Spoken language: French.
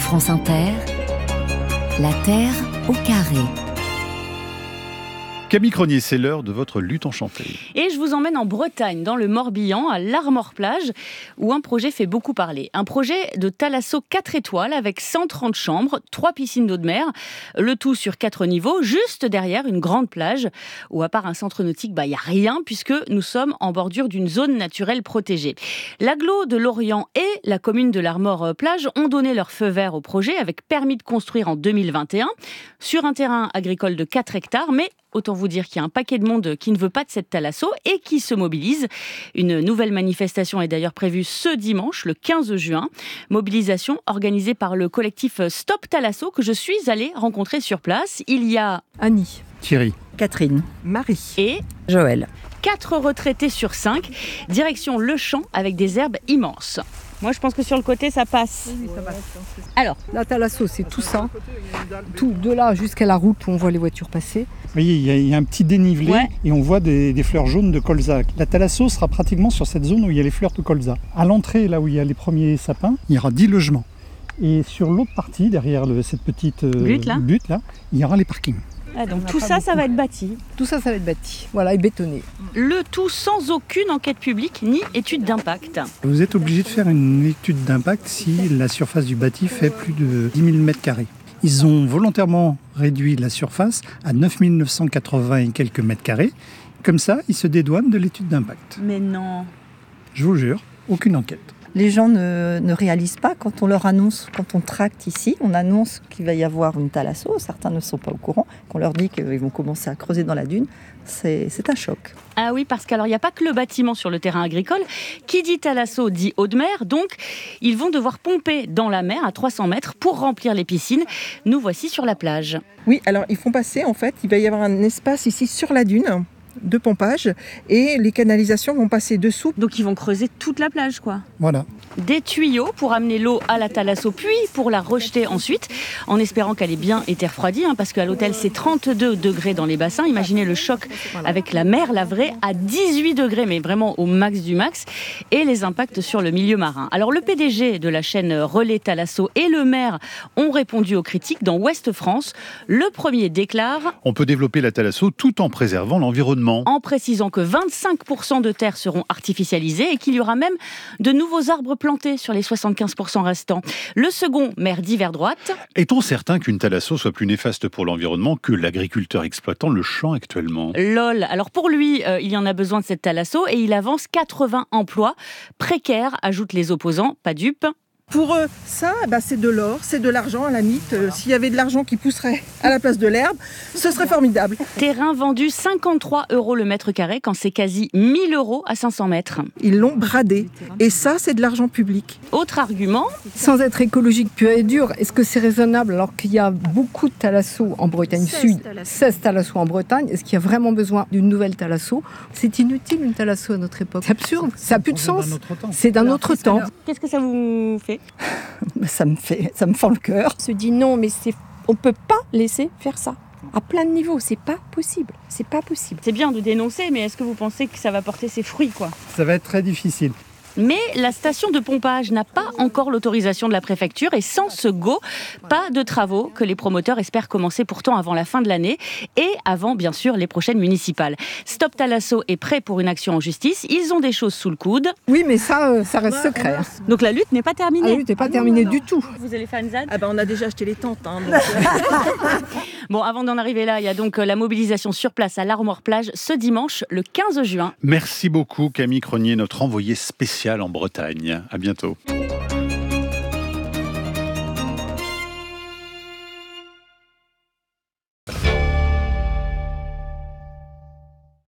France Inter, la Terre au carré. Camille Cronier, c'est l'heure de votre lutte enchantée. Et je vous emmène en Bretagne, dans le Morbihan, à l'Armor-Plage, où un projet fait beaucoup parler. Un projet de thalasso 4 étoiles avec 130 chambres, 3 piscines d'eau de mer, le tout sur 4 niveaux, juste derrière une grande plage, où à part un centre nautique, il n'y a rien, puisque nous sommes en bordure d'une zone naturelle protégée. L'agglo de Lorient et la commune de l'Armor-Plage ont donné leur feu vert au projet, avec permis de construire en 2021, sur un terrain agricole de 4 hectares, mais autant vous dire qu'il y a un paquet de monde qui ne veut pas de cette thalasso et qui se mobilise. Une nouvelle manifestation est d'ailleurs prévue ce dimanche, le 15 juin. Mobilisation organisée par le collectif Stop Thalasso que je suis allée rencontrer sur place. Il y a Annie, Thierry, Catherine, Marie et Joël. 4 retraités sur 5. Direction le champ avec des herbes immenses. Moi, je pense que sur le côté, ça passe. Oui, ça passe. Alors, La thalasso, c'est tout ça. Tout de là jusqu'à la route où on voit les voitures passer. Vous voyez, il y a un petit dénivelé et on voit des fleurs jaunes de colza. La thalasso sera pratiquement sur cette zone où il y a les fleurs de colza. À l'entrée, là où il y a les premiers sapins, il y aura 10 logements. Et sur l'autre partie, derrière cette petite butte là, il y aura les parkings. donc tout ça, ça va être bâti. Tout ça, ça va être bâti. Voilà, et bétonné. Le tout sans aucune enquête publique ni étude d'impact. Vous êtes obligé de faire une étude d'impact si la surface du bâti fait plus de 10 000 m². Ils ont volontairement réduit la surface à 9 980 et quelques mètres carrés. Comme ça, ils se dédouanent de l'étude d'impact. Mais non. Je vous jure, aucune enquête. Les gens ne réalisent pas quand on leur annonce, quand on tracte ici, on annonce qu'il va y avoir une thalasso, certains ne sont pas au courant, qu'on leur dit qu'ils vont commencer à creuser dans la dune, c'est un choc. Ah oui, parce qu'il n'y a pas que le bâtiment sur le terrain agricole. Qui dit thalasso dit eau de mer, donc ils vont devoir pomper dans la mer à 300 mètres pour remplir les piscines. Nous voici sur la plage. Oui, alors ils font passer, en fait, il va y avoir un espace ici sur la dune de pompage et les canalisations vont passer dessous. Donc ils vont creuser toute la plage, quoi. Voilà. Des tuyaux pour amener l'eau à la thalasso, puis pour la rejeter ensuite, en espérant qu'elle ait bien été refroidie, parce qu'à l'hôtel c'est 32 degrés dans les bassins. Imaginez le choc avec la mer, la vraie, à 18 degrés, mais vraiment au max du max, et les impacts sur le milieu marin. Alors le PDG de la chaîne Relais Thalasso et le maire ont répondu aux critiques dans Ouest France. Le premier déclare: on peut développer la thalasso tout en préservant l'environnement. En précisant que 25% de terres seront artificialisées et qu'il y aura même de nouveaux arbres plantés sur les 75% restants. Le second, maire d'hiver droite. Est-on certain qu'une thalasso soit plus néfaste pour l'environnement que l'agriculteur exploitant le champ actuellement ? Lol. Alors pour lui, il y en a besoin de cette thalasso et il avance 80 emplois précaires, ajoutent les opposants, pas dupes. Pour eux, ça, c'est de l'or, c'est de l'argent à la limite. S'il y avait de l'argent qui pousserait à la place de l'herbe, ce serait formidable. Terrain vendu 53 € le mètre carré quand c'est quasi 1 000 € à 500 mètres. Ils l'ont bradé. Et ça, c'est de l'argent public. Autre argument. Sans être écologique pur et dur, est-ce que c'est raisonnable alors qu'il y a beaucoup de thalasso en Bretagne Sud, 16 thalasso en Bretagne, est-ce qu'il y a vraiment besoin d'une nouvelle thalasso ? C'est inutile une thalasso à notre époque. C'est absurde, ça n'a plus de sens. C'est d'un autre temps. Qu'est-ce que ça vous fait ? Ça me fend le cœur. On se dit non, mais on ne peut pas laisser faire ça. À plein de niveaux, c'est pas possible. C'est pas possible. C'est bien de dénoncer, mais est-ce que vous pensez que ça va porter ses fruits, quoi ? Ça va être très difficile. Mais la station de pompage n'a pas encore l'autorisation de la préfecture et sans ce go, pas de travaux que les promoteurs espèrent commencer pourtant avant la fin de l'année et avant bien sûr les prochaines municipales. Stop Thalasso est prêt pour une action en justice, ils ont des choses sous le coude. Oui, mais ça reste secret. Donc la lutte n'est pas terminée. La lutte n'est pas terminée du tout. Vous allez faire une ZAD ? On a déjà acheté les tentes. Bon, avant d'en arriver là, il y a donc la mobilisation sur place à l'Armor-Plage ce dimanche, le 15 juin. Merci beaucoup Camille Cronier, notre envoyée spéciale en Bretagne. À bientôt.